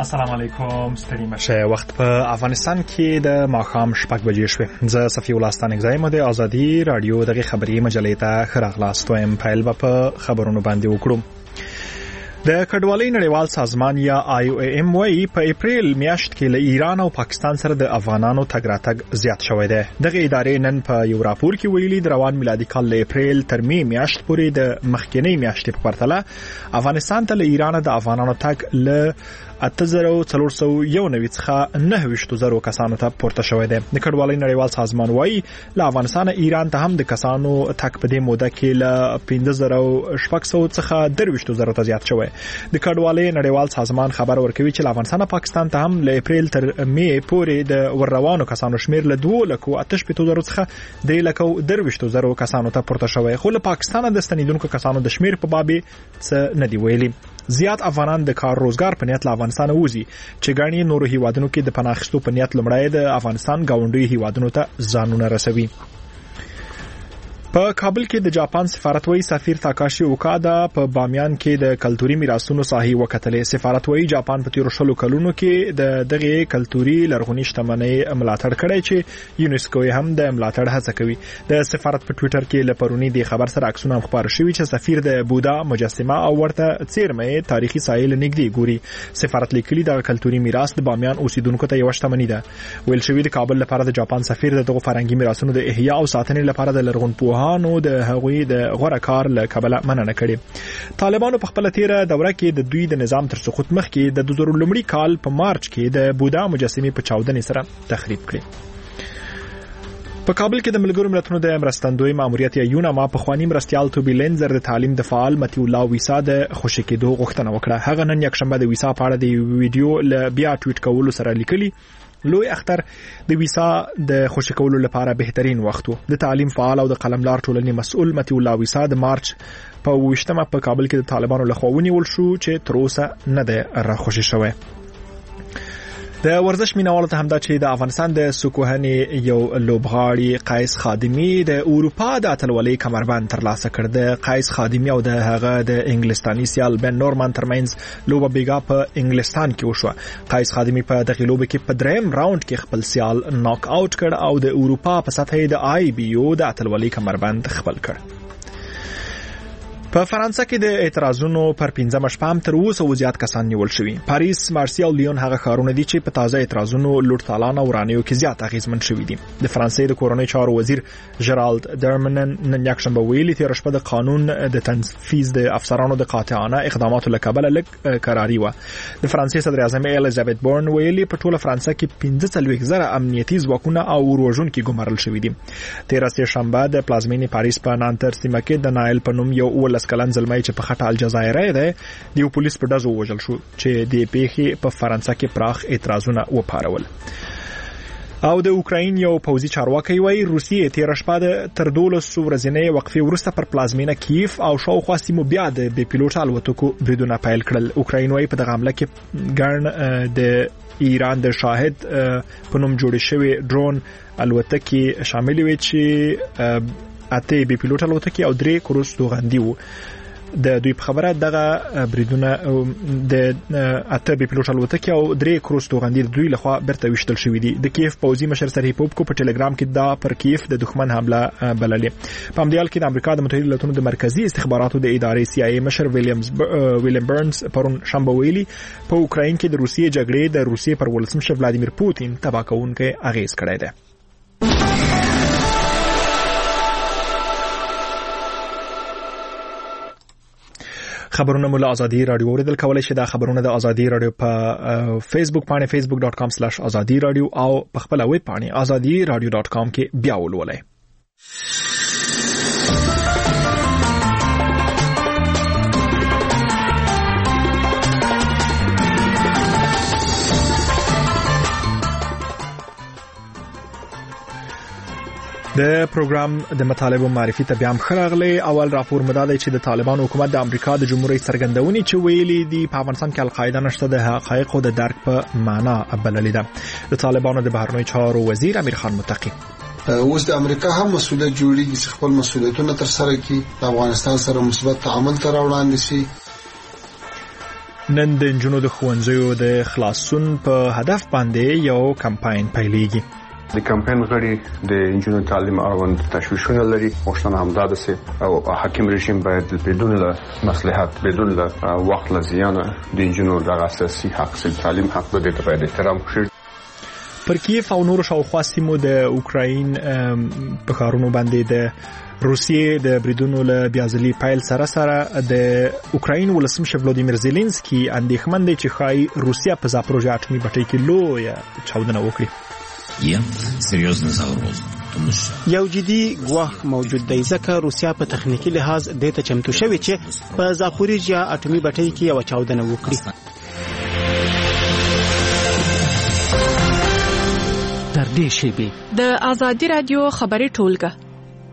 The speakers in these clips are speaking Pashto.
السلام علیکم ستړي مشه. وخت په افغانستان کې د ماښام 6 بجې شوې. زه صفی الله ستانګزای مو د ازادي رادیو دغه خبري مجلې ته خراغلاست وایم. فایل په خبرونو باندې وکړو. د کډوالۍ نړیوال سازمان یا IOM وايي په اپریل میاشت کې له ایران او پاکستان سره د افغانانو تګ راتګ زیات شوی دی. دغه ادارې نن په یو راپور کې ویلي د روان میلادي کال له اپریل تر می میاشت پورې د مخکینی میاشتې په پرتله افغانستان ته له ایران د افغانانو تګ له 8491 څخه 9000 کسانو ته پورته شوی دی. د کډوالۍ نړیوال سازمان وايي له افغانستان ایران ته هم د کسانو تګ په دې موده کې له 5600 څخه 23000 ته زیات شوی. د کډوالۍ نړیوال سازمان خبر ورکوي چې له افغانستان پاکستان ته هم له اپریل تر می پورې د ورروانو کسانو شمیر له 2,88,000 څخه 3,20,000 کسانو ته پورته شوی. خو له پاکستان د ستنیدونکو کسانو د شمیر په باب څه نه دی ویلي. زیات افغانان د کار روزګار په نیت له افغانستان وځي چې ګڼي نورو هیوادونو کې د پناه اخیستو په نیت لمړی د افغانستان گاونډي هیوادونو ته ځانونه رسوي. په کابل کې د جاپان سفارتوي سفیر تاکاشي اوکادا په بامیان کې د کلتوري میراثونو ساحې وکتلې. سفارتوي جاپان په 13 کلونو کې د دغه کلتوري لرغونی شتمنۍ ملاتړ کړی چې یونیسکو هم د ملاتړ هڅه کوي. د سفارت په ټوئیټر کې لپرونی د خبر سره عکسونه خبر شوي چې سفیر د بودا مجسمه او ورته څیرمه تاریخي ساحل نږدې ګوري. سفارت لیکلي د کلتوري میراث د بامیان اوسیدونکو ته یو شتمنۍ ده. ویل شوی د کابل لپاره د جاپان سفیر دغه فرهنګي میراثونو د احیا او ساتنې لپاره د لرغونپوهانو د هغوی د غوړه کار له کبله مننه کړې. طالبانو په خپل تیره دوره کې د دوی د نظام تر سقوط مخکې د 2000 کال په مارچ کې د بودا مجسمې په چاودنې سره تخریب کړې. په کابل کې د ملګرو ملتونو د مرستندوی ماموریت یا یوناما په خواني مرستيال توبي لینزر د تعلیم د فعال متي الله ویسا د خوشی کېدو غوښتنه وکړه. هغه نن یکشنبه د ویسا په اړه د ویډیو ل بیا ټویټ کولو سره لیکلي لوی اختر د ویسا د خوشی کولو لپاره بهترین وخت و. د تعلیم فعال او د قلمدار ټولنې مسؤل متي الله ویسا د مارچ په 28مه په کابل کې د طالبانو لخوا ونیول شو چې تر اوسه نه ده را خوشی شوی. د ورزش مینوالو ته همدا چې د افغانستان د سکوهنې یو لوبغاړي قیس خادمی د اروپا د اتلولۍ کمربند ترلاسه کړ. د قیس خادمی او د هغه د انګلستاني سیال بن نورمان ترمنځ لوبه بیګا په انګلستان کې وشوه. قیس خادمی په دغه لوبه کې په دریم راوند کې خپل سیال ناک آوټ کړ او د اروپا په سطح د IBU د اتلولۍ کمربند خپل کړ. په فرانسه کې د اعتراضونو پر 15 شپه تر اوسه زیات کسان نیول شوي. پاریس، مارسی او لیون هغه ښارونه دي چې په تازه اعتراضونو لوټ تالان او ورانیو کې زیات اغیزمن شوي دي. د فرانسې د کورونی چارو وزیر جرالد درمنن نن یکشنبه ویلي تیر شپه د قانون د تنفيذ د افسرانو د قاطعانه اقداماتو لکبل لک قراری و. د فرانسې صدر اعظم الیزابت بورن ویلي په ټوله فرانسه کې 15,000 امنیتي ځواکونه او وروژونکي ګمارل شوي دي. تیر شنبه د پلازمینې پاریس په نانتر سیمه کې د نایل په نوم یو کلن زلمای چې په خټه الجزایر ده د پولیس په ډزو وژل شو چې د پیښې په فرانسه کې پراخ اعتراضونه وپارول. او د اوکراین یو پوځي چارواکي وایي روسیې تیر شپه تر 12 ورځې وقفې وروسته پر پلازمینه کیف او شاوخوا سیمو بیا د بې پیلوټ الوتکو بریدونه پیل کړل. اوکراین وایي په دغه حمله کې ګڼ د ایران د شاهد په نوم جوړ شوی ډرون الوتکې شامل وي چې اته بي پیلوټ الوتکې او 3 کروز توغندي وو. د دوی په خبره دغه بریدونه د اته بي پیلوټ الوتکې او 3 کروز توغندي دوی لخوا برته وشتل شوې دي. د کیف پوځي مشر سرهی پوپکو په ټلګرام کې دا پر کیف د دښمن حمله بللې. په همدې حال کې د امریکا د متحده ایالاتونو د مرکزی استخباراتو د ادارې CIA مشر ویلیام برنز پرون شنبه ویلي په اوکراین کې د روسیې جګړې د روسیې پر ولسمشر ولادیمیر پوتین تباه کوونکی اغیز کړی دی. خبرونه مول ازادي رادیو اوریدل کولای شي. دا خبرونه د ازادي رادیو په فیسبوک باندې facebook.com/azadi radio او په خپل ویب باندې azadiradio.com کې بیا ولولئ. د پروګرام د مطالبه معرفي ته بیا مخراغله. اول راپور مداده چې د طالبان حکومت د امریکا د جمهوریت څرګندونې چې ویلي دی په افغانستان کې القاعده نشته د حقایق او د درک په معنا بللې ده. د طالبانو د بهرنی چارو وزیر امیر خان متقی اوس د امریکا هم مسؤلیت جوړیږي چې خپل مسؤلیتونه تر سره کړي، د افغانستان سره مثبت تعامل تر وړاندې شي نن د جنونو د ښوونځیو د خلاصون په هدف باندې یو کمپاین پیلېږي. د کمپاین غړي د انجینر تعلیم اړوند تشویشونه لري. غوښتنه همدا ده او حاکم رژیم باید بدون له مصلحت بدون له وخت له زیان د انجینر د اساسي حق سي تعلیم حق د باید احترام وشي. پر کیف او نور شاوخوا سیمو د اوکراین په کارونو باندې د روسیې د بریدونو له بیازلي پایل سره د اوکراین ولسمشر ولادیمیر زيلنسکي اندېښمن دی چې ښایي روسیا په زاپروژیا اټومي بټۍ کې لویه چاودنه وکړي. یو جدي ګواښ موجود دی ځکه روسیا په تخنیکی لحاظ د ته چمتو شوی چې په زاپروژیا اټومي بټۍ کې یو چاودنه وکړي. تر دې شیبې د آزادي رادیو خبري ټولګه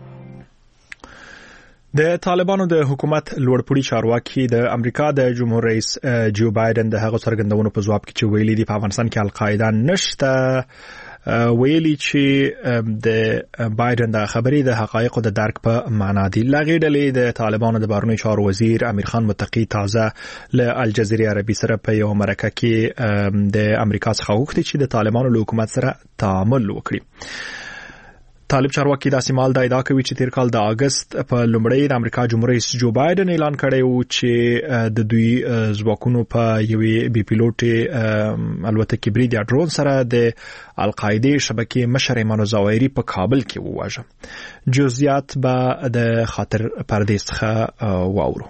د طالبانو د حکومت لوړپوړي چارواکي د امریکا د جمهور رئیس جو بایدن د هغه څرګندونو په جواب کې چې ویلي دي په افغانستان کې القاعده نشته، ویلي چې د بایدن د خبرې د حقایقو د درک په معنا دي. لاغې ډلې د طالبانو د بهرنیو چارو وزیر امیر خان متقی تازه له الجزیره عربي سره په یو مرکه کې د امریکا څخه غوښتي چې د طالبانو له حکومت سره تعامل وکړي. طالب چارواکي د سیمال د ادعا کوي چې تیر کال د اگست په لومړی د امریکا جمهور رئیس جو بایدن اعلان کړی و چې د دوی ځواکونو په یوې بي پیلوټ الوتکې برید یا ډرون سره د القاعده شبکې مشر ایمان الزواهری په کابل کې وواژه. جزئیات به د خاطر پردې څخه واورو.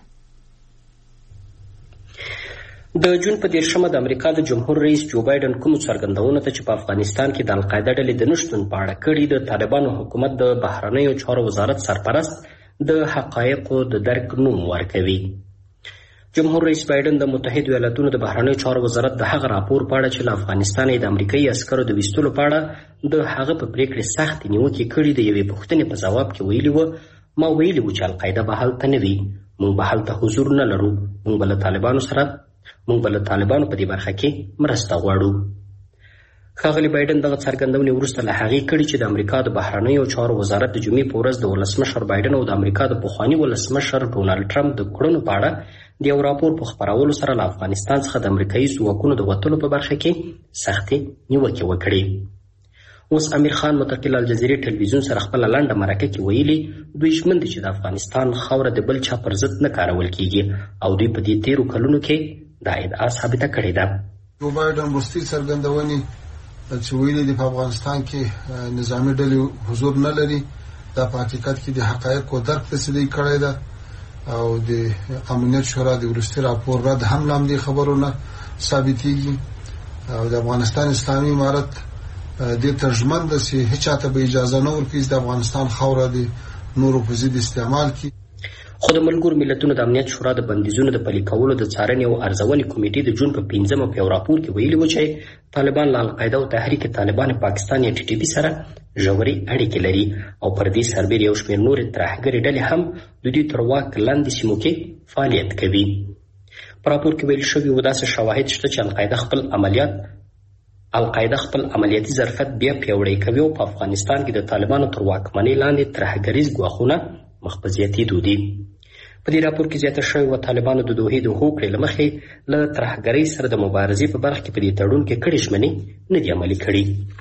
د جون په 13 د امریکا د جمهور رئیس جو بایدن کوم څرګندونه ته چې په افغانستان کې د القاعده ډلې د نشټون په اړه کړي د طالبانو حکومت د بهرنیو چارو وزارت سرپرست د حقایقو د درک نوم ورکوي. جمهور رئیس بایدن د متحده ایالاتونو د بهرنیو چارو وزارت د هغه راپور په اړه چې له افغانستان د امریکایي عسکرو د ویستلو په اړه د هغه په پریکړې سخت نیوکې کړي د یوې پوښتنې په جواب کې ویلي و ما ویلي و چې القاعده به هلته نه وي، موږ به هلته حضور نه لرو، موږ به له طالبانو په دې برخه کې مرسته غواړو. ښاغلي بایدن دغه څرګندونې وروسته له هغې کړي چې د امریکا د بهرنیو چارو وزارت د جمعې په ورځ د ولسمشر بایدن او د امریکا د پخواني ولسمشر ډونالډ ټرمپ د کړنو په اړه د یو راپور په خپرولو سره له افغانستان څخه د امریکایي ځواکونو د وتلو په برخه کې سختې نیوکې وکړي. اوس امیر خان متقی له الجزیرې ټلویزیون سره خپله لنډه مرکه کې ویلي دوی ژمن دي چې د افغانستان خاوره د بل چا پر ضد نه کارول کیږي او دوی په دې تیرو کلونو کې دا ادعا ثابته کړې ده. جو بایدن وروستۍ څرګندونې چې ویلي دي په افغانستان کې نظامي ډلې حضور نه لري، دا په حقیقت کې د حقایقو درک تصدیق کړی ده او د امنیت شورا د وروستي راپور رد هم لامدې خبرونه ثابتېږي او د افغانستان اسلامي امارت د ترجمن د سي هیڅ چاته به اجازه نه ورکړي د افغانستان خاوره د نورو په ضد استعمال کړي. خو د ملګرو ملتونو د امنیت شورا د بندیزونو د پلي کولو د څارنې او ارزونې کمیټې د جون په 15 په یو راپور کې ویلي و چې طالبان له القاعده او تحریک طالبان پاکستان یا ټي ټي پي سره ژورې اړیکې لري او پر دې سربېر یو شمېر نورې ترهګرې ډلې هم د دوی تر واک لاندې سیمو کې فعالیت کوي. په راپور کې ویل شوي و داسې شواهد شته چې القاعده خپل عملیاتي ظرفیت بیا پیاوړی کوي او په افغانستان کې د طالبانو تر واکمنۍ لاندې ترهګریز ګواښونه مخ په زیاتېدو دي. په دې راپور کې زیاته شوې وه طالبانو د دوحې د هوکړې له مخې له ترهګرۍ سره د مبارزې په برخه کې په دې تړون کې کړې ژمنې نه دي عملي کړي.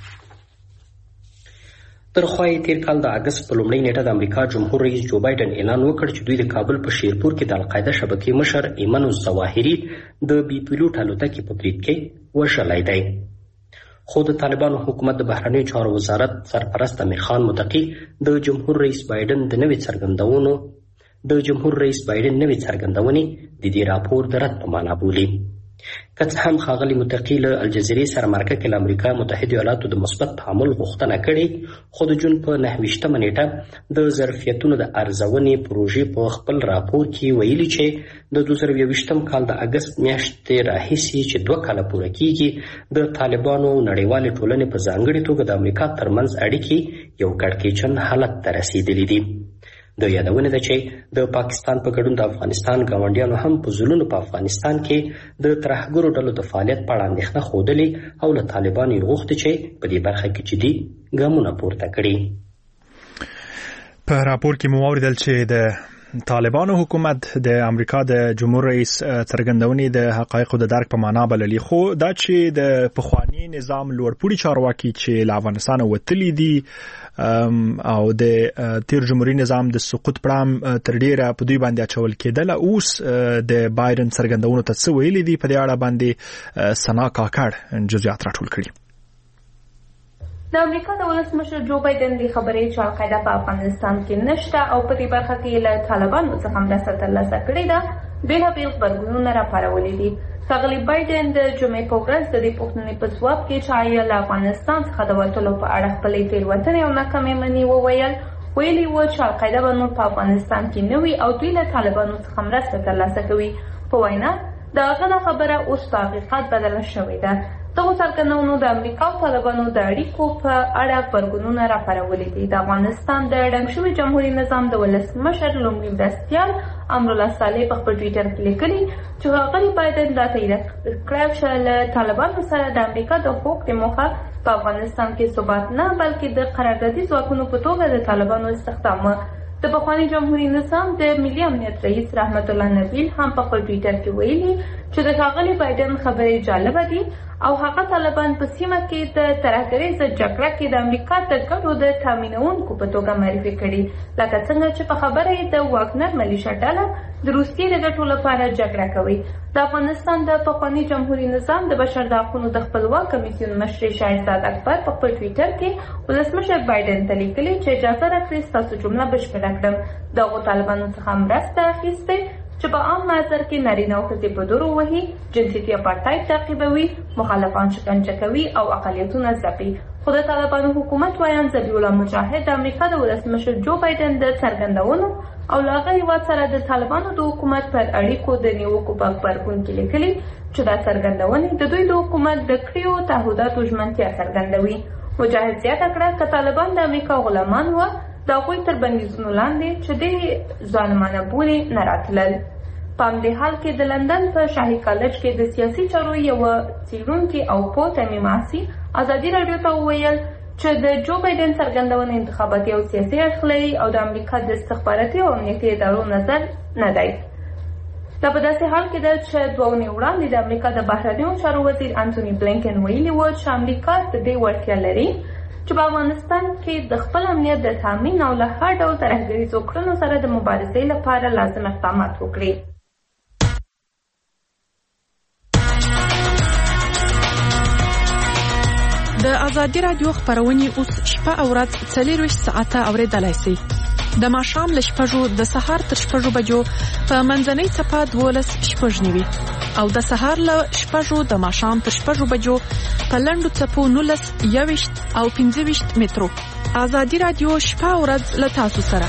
تر خوا یې تیر کال د اګست په لومړۍ نیټه د امریکا جمهور رئیس جو بایدن اعلان وکړ چې دوی د کابل په شیرپور کې د القاعده شبکې مشر ایمن الظواهري د بي پیلوټ الوتکې په برید کې وژلی دی. خو د طالبانو حکومت د بهرنیو چارو وزارت سرپرست امیر خان متقی د جمهور رئیس بایدن نوې څرګندونې د دې راپور د رد په معنا بولي. که څه هم ښاغلي متقي له الجزیرې سره مرکه کې له امریکا متحده ایالاتو د مثبت تعامل غوښتنه کړې، خو د جون په 29 نیټه د ظرفیتونو د ارزونې پروژې په خپل راپور کې ویلي چې د 2021 کال د اګست میاشتې راهیسې چې 2 کاله پوره کیږي د طالبانو نړیوالې ټولنې په ځانګړې توګه د امریکا ترمنځ اړیکې یو کړکېچن حالت ته رسیدلې دي. د یادونه ده چې د پاکستان په ګډون د افغانستان ګاونډیانو هم په ځلونو په افغانستان کې د ترهګرو ډلو د فعالیت په اړه اندېښنه ښودلې او له طالبانو یې غوښتي چې په دې برخه کې جدي ګامونه پورته کړي. په راپور کې مو واوریدل چې د طالبانو حکومت د امریکا د جمهور رئیس څرګندونې د حقایقو د درک په معنا بللي، خو دا چې د پخوانی نظام لوړپوړي چارواکي چې له افغانستان وتلي دي او د تیر جمهوریت نظام د سقوط پړام تر ډیره په دوی باندې اچول کېدل، اوس د بایدن څرګندونو ته څه ویلي دي، په دې اړه باندې سنا کاکړ جزئیات راټول کړي. د امریکا د ولسمشر جو بایدن د خبرې چې القاعده په افغانستان کې نشته او په دې برخه کې له طالبانو څخه مرسته ترلاسه کړې ده بېلابېل غبرګونونه راپارولي دي. ښاغلي بایدن د جمعې په ورځ د دې پوښتنې په ځواب کې چې آیا له افغانستان څخه د وتلو په اړه خپلې تېروتنې او ناکامۍ مني ویلي وو چې القاعده به نور په افغانستان کې نه وي او دوی له طالبانو څخه مرسته ترلاسه کوي. په وینا د هغه دا خبره اوس په حقیقت بدله شوې ده. دغو څرګندونو د امریکا او طالبانو د اړیکو په اړه غبرګونونه راپارولي دي. د افغانستان د ړنګ شوي جمهوري نظام د ولسمشر لومړي مرستیال امرالله صالح په خپل ټویټر کې لیکلي چې ښاغلي بایدن دا تایید کړی چې له طالبانو سره د امریکا د هوکړې موخه په افغانستان کې ثبات نه بلکې د قراردادي ځواکونو په توګه د طالبانو استخدام. د پخواني جمهوري نظام د ملي امنیت رئیس رحمت الله نبیل هم په خپل ټویټر کې ویلي چې د ښاغلي بایدن خبرې جالبه دي او هغه طالبان په سیمه کې د ترهګریزه جګړه کې د امریکا د ګټو د تامینونکو په توګه معرفي کړي، لکه څنګه چې په خبره یې د واګنر ملیشه ډله د روسیې د ګټو لپاره جګړه کوي. د افغانستان د پخواني جمهوري نظام د بشر د حقونو د خپلواک کمیسیون مشر شاهزاده اکبر په خپل ټویټر کې ولسمشر بایدن ته لیکلي چې اجازه راکړئ ستاسو جمله بشپړه کړم. دغو طالبانو څخه مرسته اخیستې چې په عام محضر کې نارینه او ښځې په دورو وهي، جنسیتي اپارټایډ تعقیبوي، مخالفان شکنجه کوي او اقلیتونه ځپي. خو د طالبانو حکومت وایان ذبیح الله مجاهد د امریکا د ولسمشر جو بایدن د څرګندونو او له هغه هېواد سره د طالبانو د حکومت پر اړیکو د نیوکو په غبرګون کې لیکلي چې دا څرګندونې د دوی د حکومت د کړیو تعهداتو ژمنتیا څرګندوي. مجاهد زیاته کړه که طالبان د امریکا غلامان وه د هغوی تر بندیزونو لاندې چې د ظالمانه بولي نه راتلل. په همدې حال کې د لندن په شاهي کالج کې د سیاسي چارو یوه څېړونکي او پوه تمیم عاصي ازادي راډیو ته وویل چې د جو بایدن څرګندونه انتخاباتي او سیاسي اړخ لري او د امریکا د استخباراتي او امنیتي ادارو نظر نه دی. دا په داسې حال کې ده چې 2 اونۍ وړاندې د امریکا د بهرنیو چارو وزیر انټوني بلینکن ویلي و چې امریکا د دې وړتیا لري چې په افغانستان کې د خپل امنیت د تامین او له هر ډول ترهګریزو کړنو سره د مبارزې لپاره لازم اقدامات وکړي. د ازادي راډیو خبرونه اوس شپه او ورځ 24 ساعته اوریدلای شئ. د ماښام له 6 د سهار تر 6 بجو په منځنۍ صفه 12:09 او د سهار له 6 د ماښام تر 6 بجو په لنډو څپو 19 21 او 25 مترو. ازادي راډیو شپه او ورځ له تاسو سره.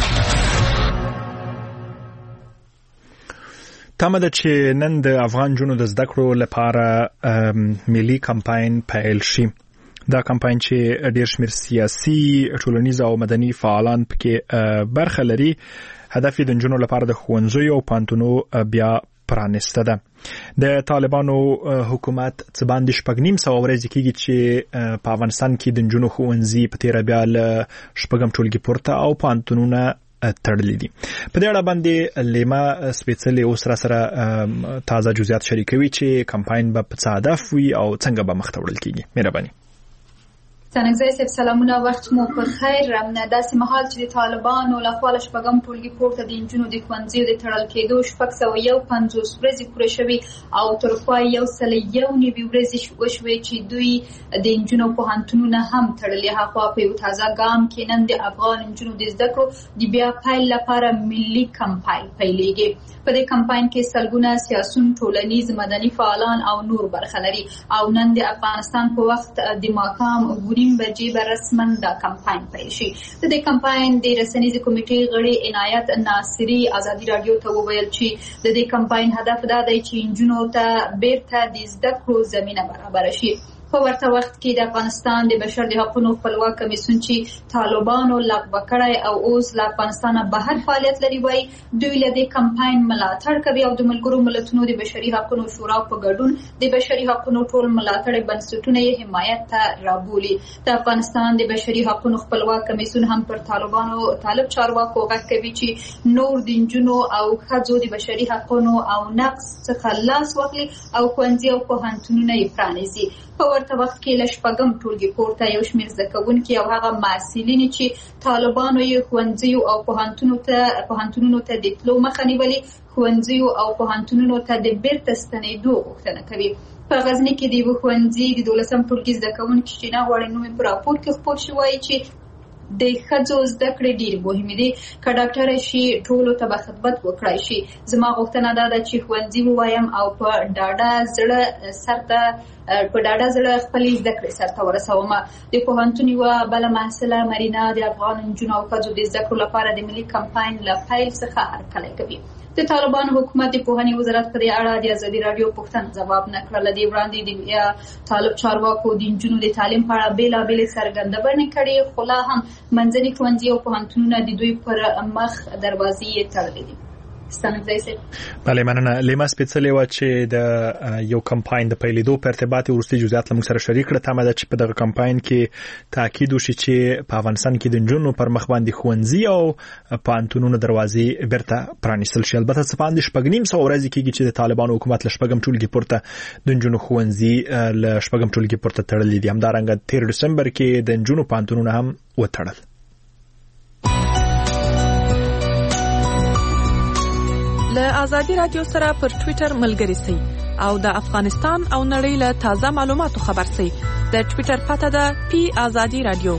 تمه ده چې نن د افغان جنو د زده کړو لپاره ملي کمپاین پیل شي. دا کمپاین چې ډېر شمېر سیاسي، ټولنیز او مدني فعالان پکې برخه لري، هدف یې د نجونو لپاره د ښوونځیو او پوهنتونونو بیا پرانسته ده. د طالبانو حکومت څه باندې 6.5 ورځې کېږي چې په افغانستان کې د نجونو ښوونځي په تېره بیا له 6 ټولګي پورته او پوهنتونونه تړلي دي. په دې اړه باندې لیما سپیڅلې اوس را سره تازه جزئیات شریکوي چې کمپاین به په څه هدف وي او څنګه به مخ ته وړل کېږي. مهرباني. څنګه صاحب سلامونه، وخت مو پر خیر. داسې مهال چې د طالبانو له خوا له 6 ټولګي پورته د نجونو د ښوونځیو د تړل کېدو 651 ورځې پوره شوي او تر پای 191 ورځې وشوې چې دوی د نجونو پوهنتونونه هم تړلي. هغه په یو تازه ګام کې نن د افغان نجونو د زده کړو د بیا پیل لپاره ملي کمپاین پیلېږي. په دې کمپاین کې سلګونه سیاسون، ټولنیز، مدني فعالان او نور برخه لري او نن د افغانستان په وخت د ماښام 9 بجې به رسما دا کمپاین پیل شي. د دې کمپاین د رسنیزې کمیټې غړي عنایت ناصري ازادي راډیو ته وویل چې د دې کمپاین هدف دا دی چې نجونو ته بیرته د زده کړو زمینه برابره شي. په ورته وخت کې د افغانستان د بشر د حقوقو خپلواک کمیسیون چې طالبانو لغوه کړی او اوس له افغانستان بهر فعالیت لري وایي دوی له دې کمپاین ملاتړ کوي او د ملګرو ملتونو د بشري حقوقو شورا په ګډون د بشري حقوقو ټول ملاتړ بنسټونه یې حمایت ته رابولي. د افغانستان د بشري حقوقو خپلواک کمیسیون هم پر طالبانو طالب چارواکو غږ کوي چې نور د نجونو او ښځو د بشري حقوقو او نقض څخه لاس واخلي او ښوونځي او پوهنتونونه یې پرانیزي. په ورته وخت کې له شپږم ټولګي پورته یو شمېر زده کوونکي او هغه محصلین چې طالبانو یې ښوونځیو او پوهنتونونو ته د تلو مخه نیولې، ښوونځیو او پوهنتونونو ته د بیرته ستنېدو غوښتنه کوي. په غزني کې د یوه ښوونځي د 12م ټولګي زده کوونکي چې نه غواړي نوم یې په راپور کې خپور شي وایي چې د ښځو زده کړې ډېرې مهمې دي. که ډاکټره شي ټولو ته به خدمت وکړای شي. زما غوښتنه دا ده چې ښوونځي ووایم او په ډاډه زړه خپلې زده کړې سرته ورسوم. د پوهنتون یوه بله محصله مرینا د افغان نجونو او ښځو د زده کړو لپاره د ملي کمپاین له پیل څخه هرکلی کوي. د طالبانو حکومت د پوهنې وزارت په دې اړه د ازادي راډیو پوښتنه ځواب نه کړله. دې وړاندې د طالب چارواکو د نجونو د تعلیم په اړه بېلابېلې څرګندونې کړې، خو لا هم منځني ښوونځي او پوهنتونونه د دوی پر مخ دروازې یې تړلې دي. بله مننه. لیما سپیڅلې وه چې د یو کمپاین د پیلېدو په ارتباط وروستي جزئیات له موږ سره شریک کړه. تمه ده چې په دغه کمپاین کې تاکید وشي چې په افغانستان کې د نجونو پر مخ باندې ښوونځي او پوهنتونونو دروازې بیرته پرانیستل شي. البته څه باندې 9.5 ورځې کېږي چې د طالبانو حکومت له 4م ټولګي پورته د نجونو ښوونځي له 4م ټولګي پورته تړلي دي. همدارنګه 13 ډسمبر کې د نجونو پوهنتونونه هم وتړل. له ازادي رادیو سره پر ټوئیټر ملګری سئ او د افغانستان او نړۍ له تازه معلوماتو خبر سئ. د ټوئیټر پته ده پی ازادي رادیو.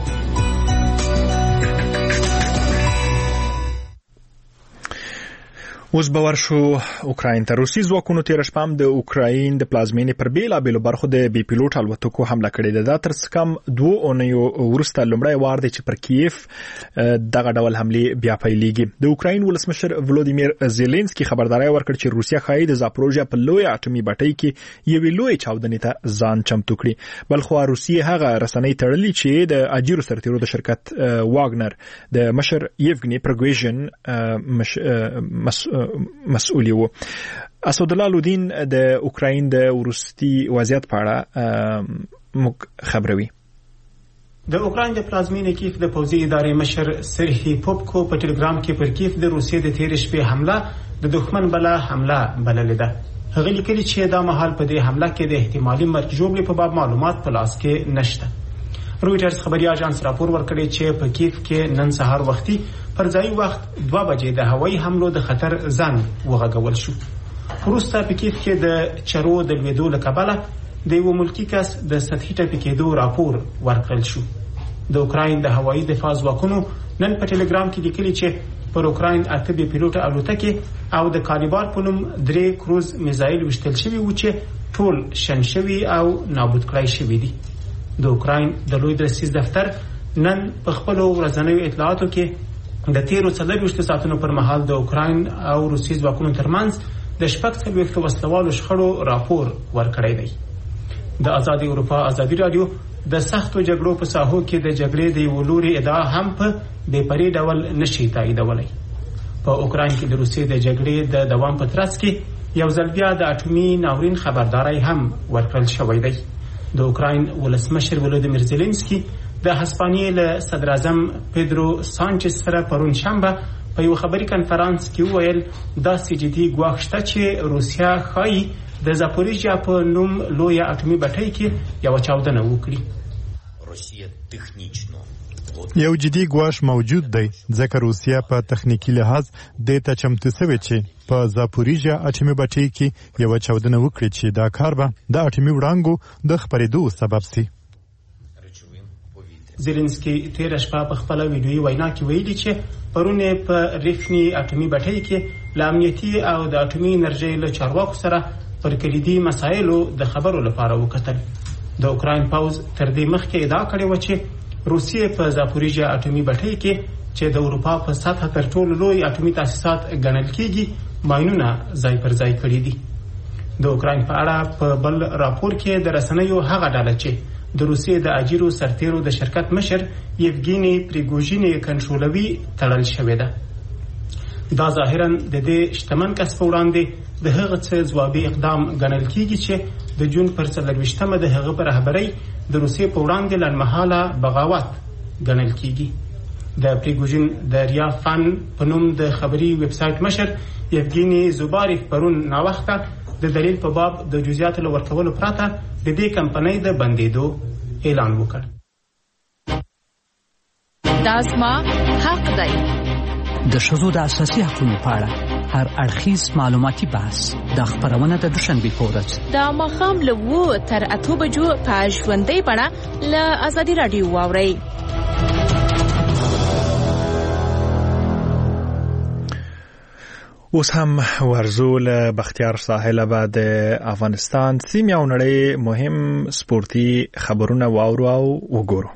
اوس به ورشو اوکراین ته. روسي ځواکونو تېره شپه هم د اوکراین د پلازمینې پر بېلابېلو برخو د بې پیلوټ الوتکو حمله کړې ده. دا تر څه کم 2 اونیو وروسته لومړی وار دی چې پر کیف دغه ډول حملې بیا پیلېږي. د اوکراین ولسمشر ولودیمیر زيلنسکي خبرداری ورکړ چې روسیا ښایي د زاپروژیا په لوی اټومي بټۍ کې یوې لوی چاودنې ته ځان چمتو کړي. بلخو روسیې هغه رسنۍ تړلې چې د اجیرو سرتیرو د شرکت واګنر د مشر یفګني پرګوژن مسؤلی وو. اسد الله لودین د اوکراین د وروستي وضعیت په اړه موږ خبروي. د اوکراین د پلازمینې کیف د پوځي ادارې مشر سرهی پوپکو په ټلګرام کې پر کیف د روسیې د تېرې شپې حمله د دښمن بله حمله بللې ده. هغه لیکلي چې دا مهال په دې حمله کې د احتمالي مرګ ژوبلې په باب معلومات په لاس کې نشته. رویټرز خبري اژانس راپور ورکړی چې په کیف کې نن سهار وختي پر ځای وخت 2 بجې د هوایي حملو د خطر ځان وغږول شو. وروسته په کیف کې د چرو د لویدو له کبله د یو ملکی کس د سطحي ټپي کېدو راپور ورکړل شو. د اوکراین د هوایي دفاع ځواکونو نن په ټلګرام کې لیکلي چې پر اوکراین 8 بې پیلوټه الوتکې او د کالیبار په نوم 3 کروز میزایل وشتل شوي و چې ټول شن شوي او نابود کړای شوي دي. د اوکراین د لوی درسیز دفتر نن په خپل ورځنیو اطلاعاتو کې د 13 ساعتونو پر مهال د اوکراین او روسي ځواکونو ترمنځ د 40 وسلوالو شخړو راپور ورکړی دی. د آزادي اروپا آزادي رادیو د سختو جګړو په ساحو کې د جګړې د ولوري ادعا هم په بې پرې ډول نشي تاییدولای. په اوکراین کې د روسي د جګړې د دوام په ترڅ کې یو ځل بیا د اټومي ناورین خبرداري هم ورکړل شوې ده. د اوکراین ولسمشر ولودیمیر زيلنسکي د هسپانیې له صدر اعظم پیدرو سانچز سره پرون شنبه په یو خبري کنفرانس کې وویل دا سجدي ګواښ شته چې روسیا ښایي د زاپوریژیا په نوم لوی اټومي بټۍ کې یو چاودنه وکړي. یو جدي ګواښ موجود دی ځکه روسیا په تخنیکی لحاظ د ته چمتو شوی چې په زاپوریژیا اټومي بټۍ کې یو چاودنه وکړي چې دا کار به د اټومي وړانګو د خپرېدو سبب شي. زيلنسکي تېره شپه په خپل ویډیويي وینا کې ویلي چې پرونه په ریفني اټومي بټۍ کې د امنیتي او د اټومي انرژۍ له چارواکو سره پر کلیدي مسایلو د خبرو لپاره وکتل. د اوکراین پوز تر دې مخکې ادعا کړې و چې روسیې په زاپوریژیا اټومي بټۍ کې چې د اروپا په سطح تر ټولو لوی اټومي تاسیسات ګڼل کېږي ماینونه ځای پر ځای کړي دي. د اوکراین په اړه په بل راپور کې د رسنیو هغه ډله چې د روسیې د اجیرو سرتیرو د شرکت مشر یفګینی پریګوژین کنټرولوي تړل شوې ده. دا ظاهرا د دې شتمن کس په وړاندې د هغه څه ځوابي اقدام ګڼل کیږي چې د جون پر 24مه د هغه په رهبرۍ د روسیې په وړاندې لنډمهاله بغاوت ګڼل کیږي. د پریګوژین د ریا فن په نوم د خبري ویب سټ مشر یفګینی زوباریف پرون ناوخته د دلیل په باب د جزئیاتو ورکولو پرته د دې کمپنۍ د بندیدو اعلان وکړ. دا زما حق دی. د ښځو د اساسي حقوقو په اړه هر اړخیز معلوماتي بحث د خبرونه د دوشنبې په ورځ د ماښام له 7 تر 8 بجو په ژوندۍ بڼه له ازادي راډیو واورئ. اوس هم ورزو له بختیار ساحل بعد افغانستان سیمه او نړۍ مهم سپورتي خبرونه واورو او وګورو.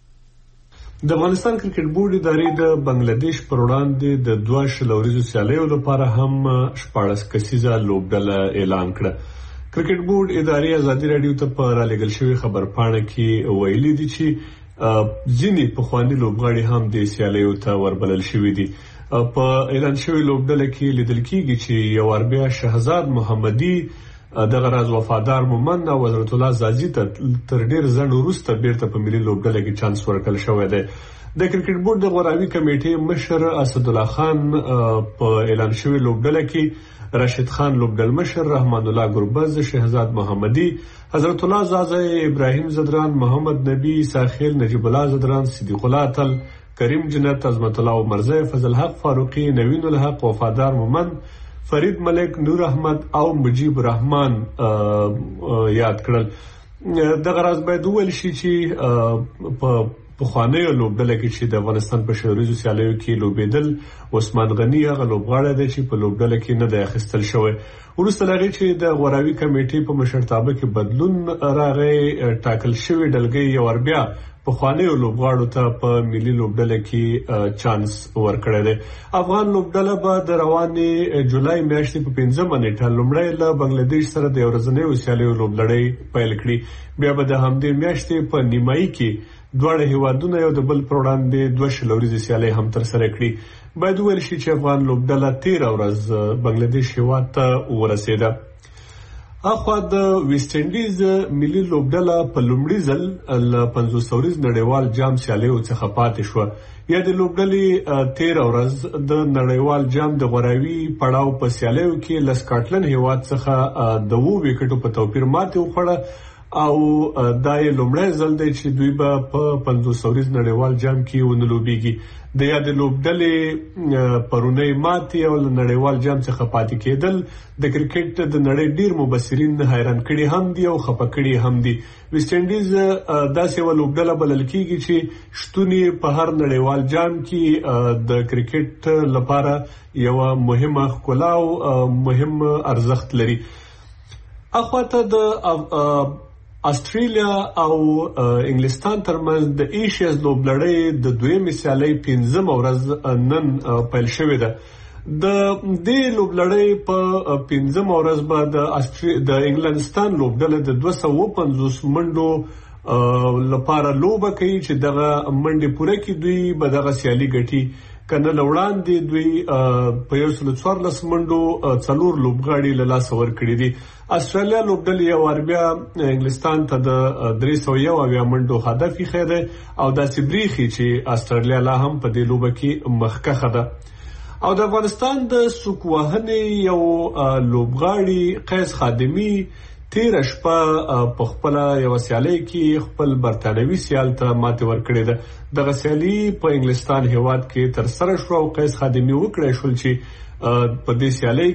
د افغانستان کرکټ بورډ ادارې د بنگلاديش پر وړاندې د 2 شلوريزو سیالیو لپاره هم 14 کسیزه لوبډله اعلان کړه. کرکټ بورډ ادارې ازادي راډیو ته په رالېږل شوی خبرپاڼه کې ویلي دي چې ځینې پخواني لوبغاړي هم د سیالیو ته وربلل شوي دي. په اعلان شوی لوبډله کې لیدل کیږي چې یو اربیا شهزاد محمدي دغه راز وفادار مومن او حضرت الله زاجی ته تر ډیر ځنډ وروسته بیرته په ملي لوبډله کې چانس ورکړل شوی دی. د کرکټ بورډ د غوراوي کمیټې مشر اسد الله خان په اعلان شوی لوبډله کې راشد خان لوبډل مشر، رحمان الله ګربز، شهزاد محمدي، حضرت الله زازه، ابراهیم زدران، محمد نبی، ساخیل، نجیب الله زدران، صدیق الله تل، کریم جنت، عظمت الله مرزا، فضل حق فاروقی، نوین الحق، وفادار مومن، فرید ملک، نور احمد او مجیب الرحمن یاد کړل. دغه راز باید وویل شي چې په پخوانیو لوبډله کې چې د افغانستان په شوریزو سیالیو کې لوبېدل عثمان غنی هغه لوبغاړی دی چې په لوبډله کې نه دی اخیستل شوی. وروسته له هغې چې د غوراوي کمیټې په مشرتابه کې بدلون راغی، ټاکل شوی ډلګۍ یو ور بیا پخوانیو لوبغاړو ته په ملي لوبډله کې چانس ورکړی دی. افغان لوبډله به د روانې جولای میاشتې په 5مه نیټه لومړی له بنگلاديش سره د ورځنیو سیالیو لوبلړۍ پیل کړي. بیا به د همدې میاشتې په نیمایي کې دواړه هیوادونه یو د بل پر وړاندې 2 شلوريزې سیالۍ هم ترسره کړي. باید وویل شي چې افغان لوبډله 13 ورځ بنگلاديش هیواد ته ورسېده. اخوا د ویسټ انډیز ملي لوبډله په لومړي ځل له 50 ورځ نړیوال جام سیالیو څخه پاتې شو. یا د لوبډلې 13 ورځ د نړیوال جام د غوراوي پړاو په سیالیو کې له سکاټلند هیواد څخه د 2 وکټو په توپیر ماتې وخوړه او دا یې لومړی ځل دی چې دوی به په 50 ورځ نړیوال جام کې ونه لوبېږي. د یاد لوبډلې پرونی ماتې او نړیوال جام څخه پاتې کېدل د کرکټ د نړۍ ډیر مبصرین حیران کړي هم دي او خپه کړي هم دي. ویسټ انډیز داسې یو لوبډله بلل کېږي چې شتون په هر نړیوال جام کې د کرکټ لپاره یو مهمه ښکلا او مهم ارزښت لري. اخواته د استرالیا او انګلستان ترمنځ د ایشیاز لوبلړۍ د دویمې سیالۍ 5مه ورځ نن پیل شوې ده. د دې لوبلړۍ په 5مه ورځ به د انګلستان لوبډله د 250 منډو لپاره لوبه کوي چې دغه منډې پوره کړي. دوی به دغه سیالي ګټي. کنه لوړاندې دوی په 114 منډو 4 لوبغاړي له لاسه ورکړي دي. استرالیا لوبډلې یو ور بیا انګلستان ته د 301 منډو هدف یې خېده او داسې بریخي چې استرالیا لا هم په دې لوبه کې مخکښه ده. او د افغانستان د سوکوهنې یو لوبغاړي قیس خادمي 13 شپه په خپل یو سیالي کې خپل برتانوي سیال ته ماته ورکړې ده. دغه سیالي په انګلستان هیواد کې تر سره شو او قیس خادمي وکړای شو چې په دې سیالي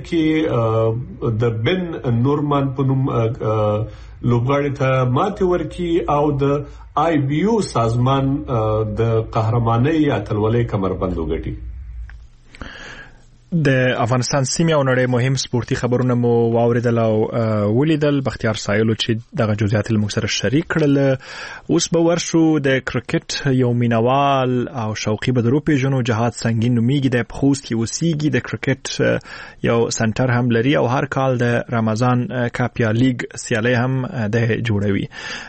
کې د بن نورمان په نوم لوبغاړي ته ماته ورکړي او د آی بی او سازمان د قهرمانۍ اتلولۍ کمربند وګټي. د افغانستان سیمه او نړۍ مهم سپورتي خبرونه مو واوریدل او ولیدل. بختیار سایلو چې دغه جزئیات له موږ سره شریک کړل. اوس به ورشو د کرکټ یو مینوال او شوقي به درو پیژنو. جهاد سنگین نومیږي، د خوست کې اوسېږي، د کرکټ یو سنټر هم لري او هر کال د رمضان کاپ یا لیګ سیالي هم د جوړوي.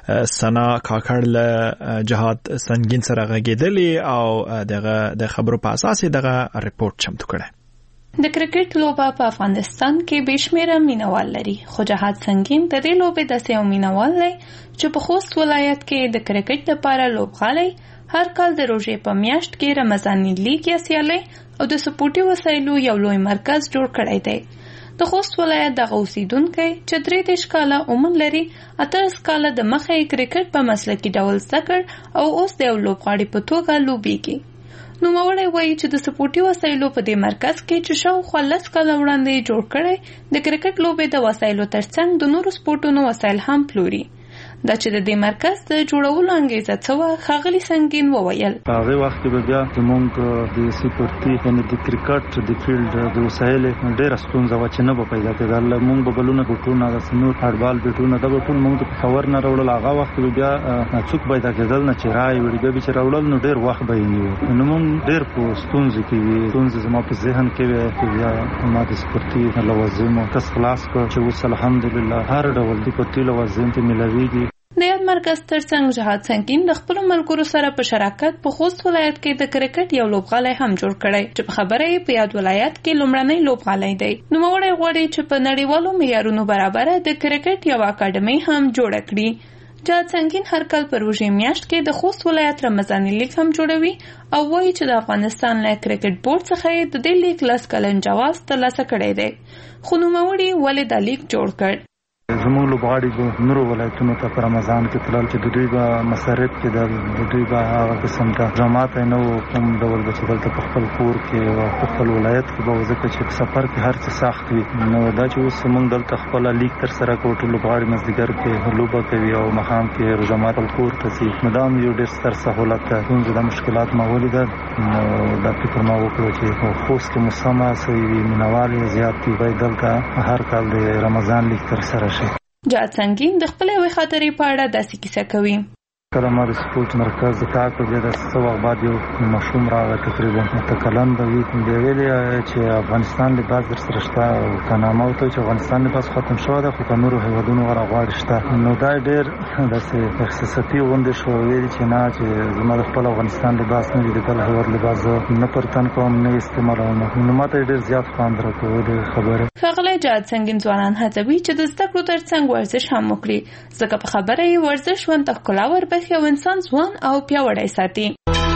سنا کاکړ له جهاد سنگین سره غږېدلې او دغه د خبرو په اساس دغه ریپورت چمتو کړی. د کرکټ لوبه په افغانستان کې بشمیره مینوال لري، خو جهاد سنگین د دې لوبې داسې یو مینوال دی چې په خوست ولایت کې د کرکټ لپاره لوبغالی هر کال د روژې په میاشت کې رمضاني لیګ یا سیالي او د سپورټي وسایلو یو لوی مرکز جوړ کړی دی. د خوست ولایت دغه اوسیدونکی چې 33 کاله عمر لري، 18 کاله د مخې کرکټ په مسلکي ډول زده کړ او اوس د یو لوبغاړي په توګه لوبیږي. نوموړی وایي چې د سپورټي وسایلو په دې مرکز کې چې شاوخوا 10 کاله وړاندې جوړ کړی د کرکټ لوبې د وسایلو ترڅنګ د نورو سپورټونو وسایل هم پلوري. دا چې د دې مرکز د جوړولو انګیزه څه وه، ښاغلي سنگین وویل. هغه وخت کې بیا زموږ د سپورټي یعنې د کرکټ د فیلډ د وسایل ډېره ستونزه وه چې نه به پیدا کېدل. موږ به بلونه بوټونه داسې نور هډبال بوټونه دا به ټول موږ ته پېښور نه راوړل. هغه وخت کې بیا څوک پیدا کېدل نه چې رایې وړي، بیا به چې راوړل نو ډېر وخت به یې نیو. نو موږ ډېر په ستونزو کې وي. ستونزې زما په ذهن کې وې چې بیا ما د سپورټي لوازمو کس خلاص کړ چې اوس الحمدلله هر ډول د سپورټي لوازم ته ملاویږي. د یاد مرکز ترڅنګ جهاد سنگین د خپلو ملګرو سره په شراکت په خوست ولایت کې د کرکټ یو لوبغالی هم جوړ کړی چې په خبره یې په یاد ولایت کې لومړنی لوبغالی دی. نوموړی غواړي چې په نړیوالو معیارونو برابره د کرکټ یو اکاډمي هم جوړه کړي. جهاد سنگین هر کال په روژې میاشت کې د خوست ولایت رمضاني لیګ هم جوړوي او وایي چې د افغانستان له کرکټ بورډ څخه یې د دې لیګ 10 کلن جواز ترلاسه کړی دی. خو نوموړي ولې دا لیګ جوړ کړ؟ زموږ لوبغاړي به نورو ولایتونو ته په رمضان کې تلل چې د دوی به مصارف کېدل، د دوی به هغه قسم ته جامات نه وو کوم ډول به چې دلته په خپل کور کې او په خپل ولایت کې به ځکه چې په سفر کې هر څه سخت وي. نو دا چې اوس موږ دلته خپله لیګ ترسره کوو، ټول لوبغاړي مازدیګر کې لوبه کوي او ماښام کې جامات کور ته ځي. نو دا هم یو ډېر ستر سهولت ده. ستونزې دا مشکلات ما ولیدل، نو دا فکر ما وکړو چې خوست کې مو سمه سوی وي، مینوال یې زیات دي، باید دلته هر کال د رمضان لیګ ترسره شي. جهاد سنگین د خپلې یوې خاطرې په اړه داسې کیسه کوي. کله ما د سپورټ مرکز د کار په بیا د څه وخت بعد یو ماشوم راغی، تقریبا متکلم به وي، بیا ویلې چې افغانستان لباس در سره شته او کانامه ورته چې افغانستان لباس ختم شوی دی خو په نورو هېوادونو راغواړي شته. نو دا ډېر داسې احساساتي غوندې شو، ویلي چې نه چې زما د خپل افغانستان لباس نه وي، د بل هېواد لباس زه نه پر تن کوم نه استعمالوم. نو ما ته ډېر زیات خوند راکوي د خبرې. ښاغلی جهاد سنگین ځوانان هڅوي چې د زده کړو ترڅنګ ورزش هم وکړي، ځکه په خبره یې ورزش ژوند ته ښکلا وربښي او انسان ځوان او پیاوړی ساتي.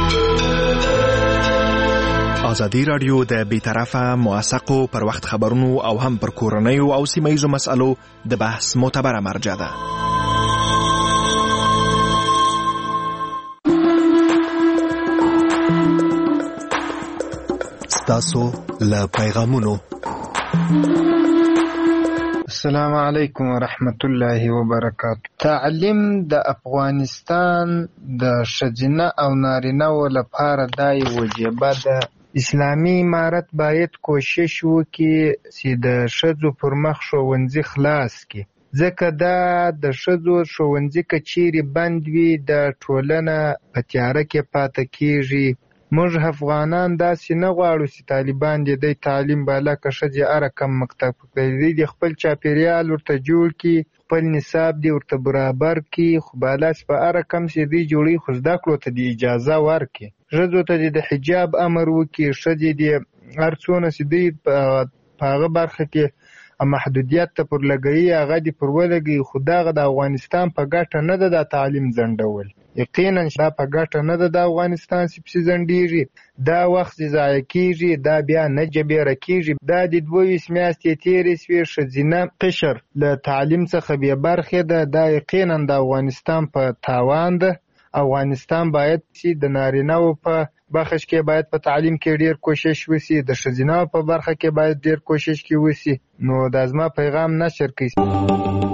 ازادي رادیو د بیطرفه موثقو پر وخت خبرونو او هم پر کورنیو او سیمه‌ییزو مسألو د بحث معتبره مرجع ده. ستاسو له پیغامونو. السلام علیکم ورحمت الله وبرکاته. تعلیم د افغانستان د ښځینه او نارینه‌و لپاره دا وجیبه ده. اسلامي امارت باید کوشش وکړي چې د ښځو پر مخ ښوونځي خلاص کړي، ځکه دا د ښځو ښوونځي که چیرې بند وي د ټولنه په تیاره کې پاتې کیږي. موږ افغانان داسې نه غواړو چې طالبان د تعلیم بالا که ښځې هره کم مکتب کوي، د خپل چاپیریال ورته جوړ کړي، خپل نصاب دی ورته برابر کړي، خو بالا چې په هره کم چې دی جوړي خو زده کړو ته د اجازه ورکړي. ښځو ته د حجاب امر وکړي، ښځې د هر څونه چې دی په هغه برخه کې محدودیت ته پر لګوي هغه دې پر ولګوي. خو دغه د افغانستان په ګټه نه ده دا تعلیم ځنډول، یقینا دا په ګټه نه ده د افغانستان چې پسې ځنډېږي، دا وخت ضایع کېږي، دا بیا نه جبیره کېږي. دا د 22 میاشتې تېرې شوې ښځینه قشر له تعلیم څخه بې برخې ده، دا یقینا د افغانستان په تاوان ده. افغانستان باید چې د نارینه‌و په برخه کې باید په تعلیم کې ډیر کوشش وشي، د ښځینه‌و په برخه کې باید ډیر کوشش وشي. نو دا زما پیغام نشر کړئ.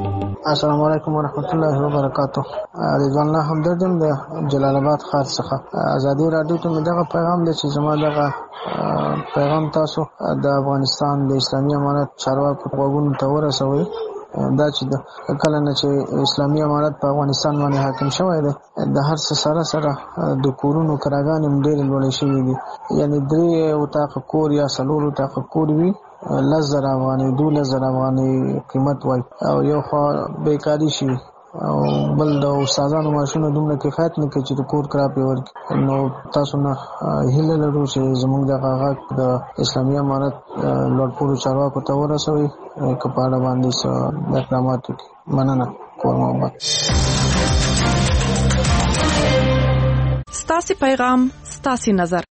السلام علیکم ورحمت الله وبرکاتہ. رضوان الله همدردم د جلال آباد ښار څخه. ازادي رادیو ته مې دغه پیغام دی چې زما دغه پیغام تاسو د افغانستان د اسلامي امارت چارواکو غوږونو ته ورسوئ. دا چې د کله نه چې اسلامي امارت په افغانستان باندې حاکم شوی دی، د هر څه سره د کورونو کراګانې هم ډېرې لوړې شوي دي. یعنې 3 اتاقه کور یا 4 اتاقه کور وي 10,000 افغانۍ 12,000 افغانۍ قیمت وای، او یو خوا بیکاري شي او بل د استادانو معاشونه دومره کفایت نه کوي چې د کور کرا پې ورکړي. نو تاسو نه هیله لرو چې زموږ دغه غږ د اسلامي امارت لوړپوړو چارواکو ته ورسوئ که په اړه باندې څه اقدامات وکړي. مننه. کور محمد. ستاسې پیغام ستاسې نظر.